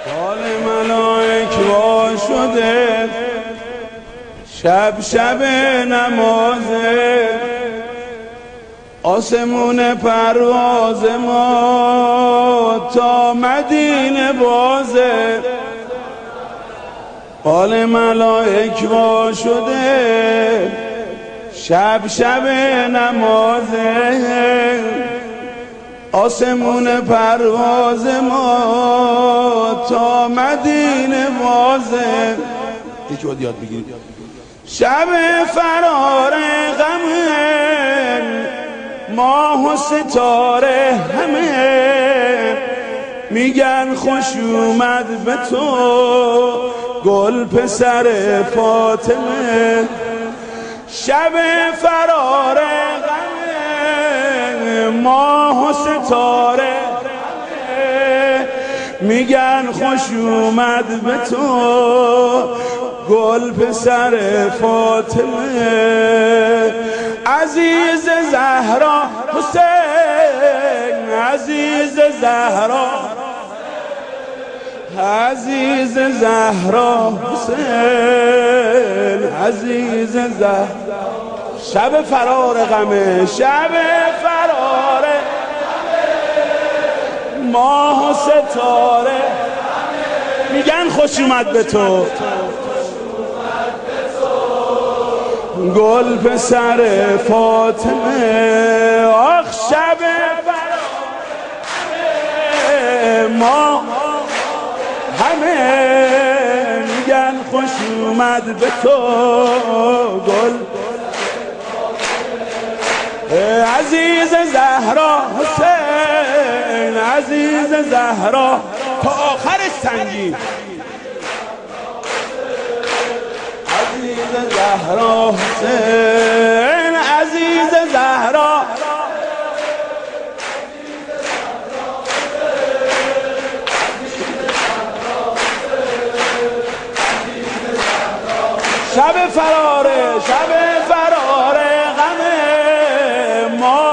حال ملائک وا شده، شب نمازه، آسمون پرواز ما تا مدینه بازه. حال ملائک وا شده، شب نمازه، آسمون پرواز ما تا مدینه بازه. یکی باید یاد بگیرید. شب فرار غمه، ماه و ستاره همه میگن خوش اومد به تو گل پسر فاطمه. شب فرار غمه، ماه و ستاره میگن خوش اومد به تو گل پسر فاطمه. عزیز زهرا حسین، عزیز زهرا، عزیز زهرا حسین، عزیز زهرا. شب فرار غمه، شب فرار ماه و ستاره میگن خوش اومد به تو گل پسر فاطمه. آخ شب فرار ما همه میگن خوش اومد به تو گل. عزیز زهرا حسین، عزیز زهرا تا آخرش سنگین. عزیز زهرا حسین، عزیز زهرا، شب فراره، شب فراره غمه ما.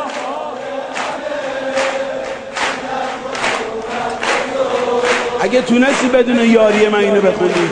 اگه تونستی بدون یاری من اینو بخونی.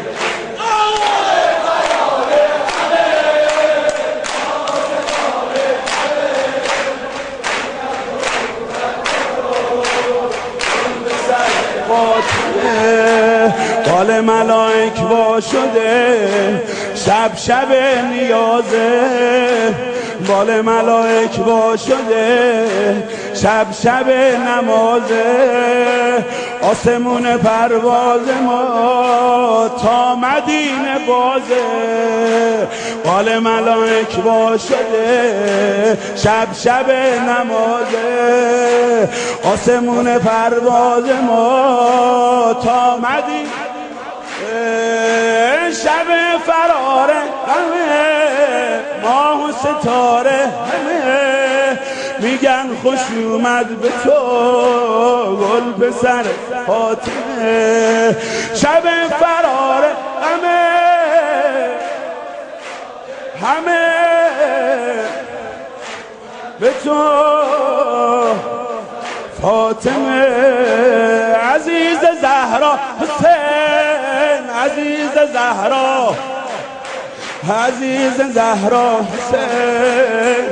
حال ملائک وا شده، شب نیازه. بال ملائک وا شده، شب نمازه، آسمون پرواز ما تا مدینه بازه. بال ملائک وا شده، شب نمازه، آسمون پرواز ما تا مدینه. شب فرار همه ماه و ستاره همه میگن خوش اومد به تو گل پسر فاطمه. شب فرار همه به تو فاطمه. عزیز زهرا حسین، عزیز زهرا، عزیز زهرا حسین،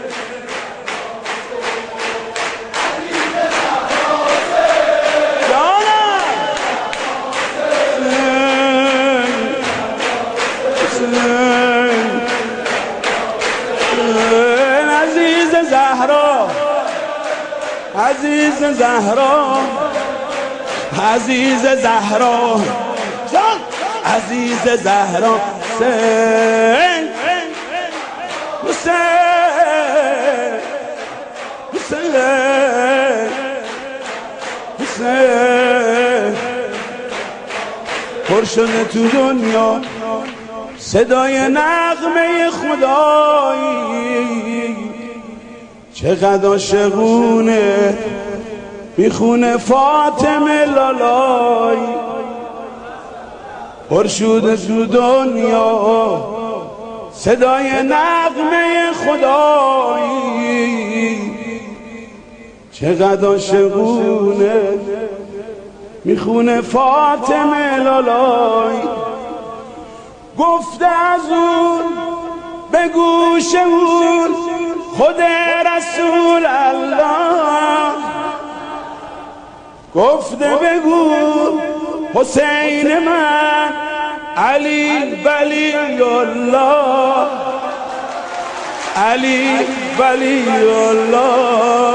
عزیز زهرا، عزیز زهرا، عزیز زهرا جان، عزیز زهرا حسین، حسین، حسین، حسین. پر شده تو دنیا صدای نغمه خدایی، چقدر عاشقونه میخونه فاطمه لالای. پر شده تو دنیا صدای نغمه خدایی، چقدر عاشقونه میخونه فاطمه لالای، گفته از اون به گوش اون خود رسول الله، گفته بگو حسین من علی ولی الله، علی ولی الله،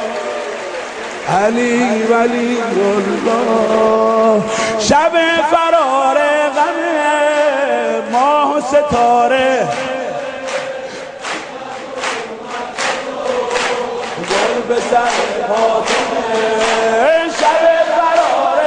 علی ولی الله. شب فرار غم ماه و ستاره، گل به سر فاطمه، شب فرار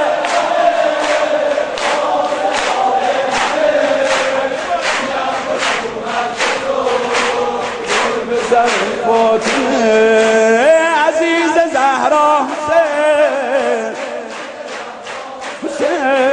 گل به سر فاطمه، عزیز زهرا حسین، حسین